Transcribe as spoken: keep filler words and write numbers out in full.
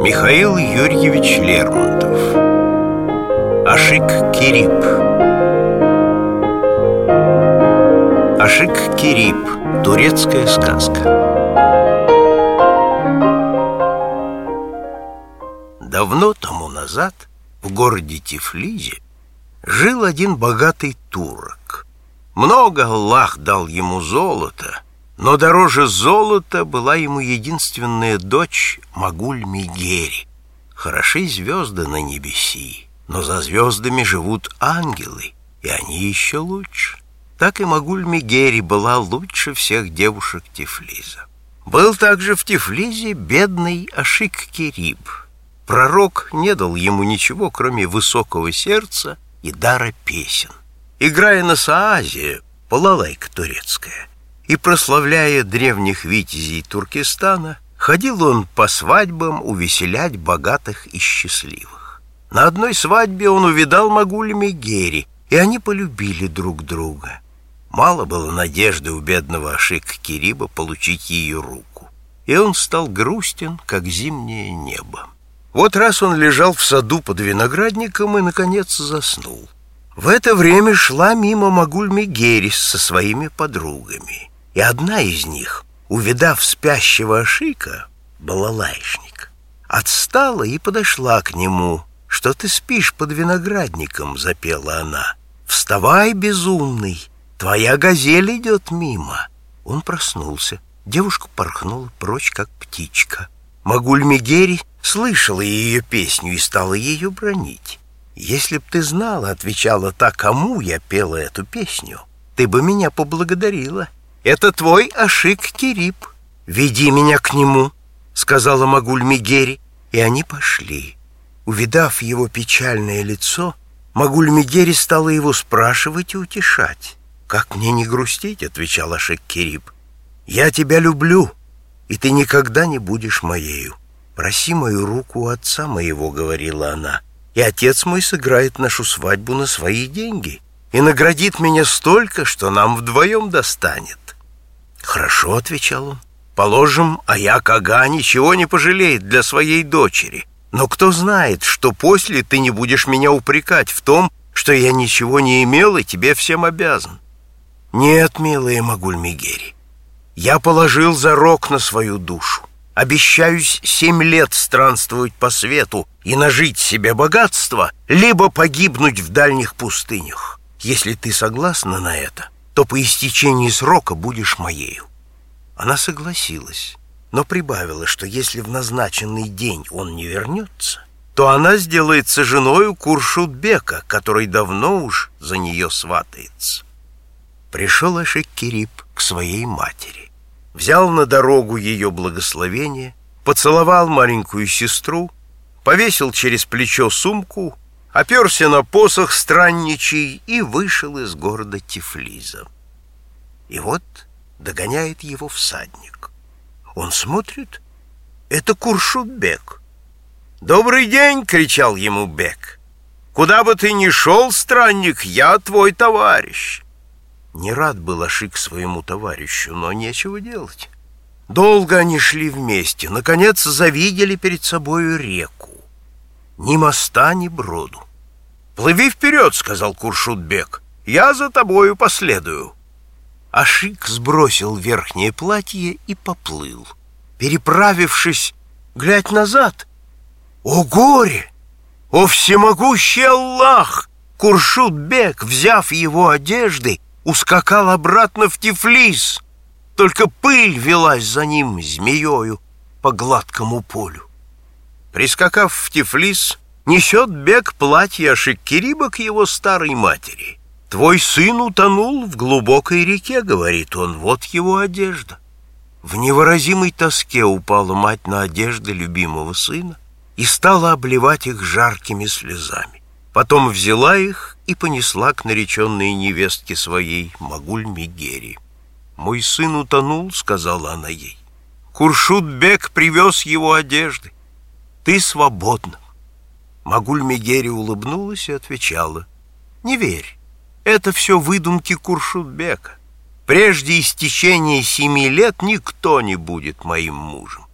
Михаил Юрьевич Лермонтов. Ашик-Кериб. Ашик-Кериб. Турецкая сказка. Давно тому назад в городе Тифлисе жил один богатый турок. Много Аллах дал ему золота, но дороже золота была ему единственная дочь Магуль-Мегери. Хороши звезды на небеси, но за звездами живут ангелы, и они еще лучше. Так и Магуль-Мегери была лучше всех девушек Тифлиса. Был также в Тифлисе бедный Ашик-Кериб. Пророк не дал ему ничего, кроме высокого сердца и дара песен. Играя на саазе, балалайка турецкая, и прославляя древних витязей Туркестана, ходил он по свадьбам увеселять богатых и счастливых. На одной свадьбе он увидал Магуль-Мегери, и они полюбили друг друга. Мало было надежды у бедного Ашик-Кериба получить ее руку, и он стал грустен, как зимнее небо. Вот раз он лежал в саду под виноградником и, наконец, заснул. В это время шла мимо Магуль-Мегери со своими подругами, и одна из них, увидав спящего Ашика, балалайшник, отстала и подошла к нему. «Что ты спишь под виноградником?» — запела она. «Вставай, безумный, твоя газель идет мимо». Он проснулся. Девушка порхнула прочь, как птичка. Магуль-Мегери слышала ее песню и стала ее бранить. «Если б ты знала, — отвечала та, — кому я пела эту песню, ты бы меня поблагодарила. Это твой Ашик-Кериб. Веди меня к нему, — сказала Магуль-Мегери, и они пошли. Увидав его печальное лицо, Магуль-Мегери стала его спрашивать и утешать. «Как мне не грустить? — отвечал Ашик-Кериб. — Я тебя люблю, и ты никогда не будешь моею. Проси мою руку у отца моего, — говорила она, — и отец мой сыграет нашу свадьбу на свои деньги и наградит меня столько, что нам вдвоем достанет». «Хорошо, — отвечал он, — положим, Аяк-ага ничего не пожалеет для своей дочери, но кто знает, что после ты не будешь меня упрекать в том, что я ничего не имел и тебе всем обязан». «Нет, милая Магуль-Мегери, я положил зарок на свою душу. Обещаюсь семь лет странствовать по свету и нажить себе богатство, либо погибнуть в дальних пустынях. Если ты согласна на это, то по истечении срока будешь моею». Она согласилась, но прибавила, что если в назначенный день он не вернется, то она сделается женою Куршудбека, который давно уж за нее сватается. Пришел Ашик-Кериб к своей матери. Взял на дорогу ее благословение, поцеловал маленькую сестру, повесил через плечо сумку, оперся на посох странничий и вышел из города Тифлиса. И вот догоняет его всадник. Он смотрит — это Куршудбек. «Добрый день!» — кричал ему бек. «Куда бы ты ни шел, странник, я твой товарищ». Не рад был Ашик своему товарищу, но нечего делать. Долго они шли вместе, наконец завидели перед собою реку. Ни моста, ни броду. «Плыви вперед, — сказал Куршудбек, — я за тобою последую». Ашик сбросил верхнее платье и поплыл. Переправившись, глядь назад. О горе! О всемогущий Аллах! Куршудбек, взяв его одежды, ускакал обратно в Тифлис, только пыль велась за ним змеёю по гладкому полю. Прискакав в Тифлис, несет бек платье Ашик-Кериба к его старой матери. «Твой сын утонул в глубокой реке, — говорит он, — вот его одежда». В невыразимой тоске упала мать на одежды любимого сына и стала обливать их жаркими слезами. Потом взяла их и понесла к нареченной невестке своей, Магуль-Мегери. «Мой сын утонул, — сказала она ей. Куршудбек привез его одежды. Ты свободна». Магуль-Мегери улыбнулась и отвечала: «Не верь, это все выдумки Куршудбека. Прежде истечения семи лет никто не будет моим мужем».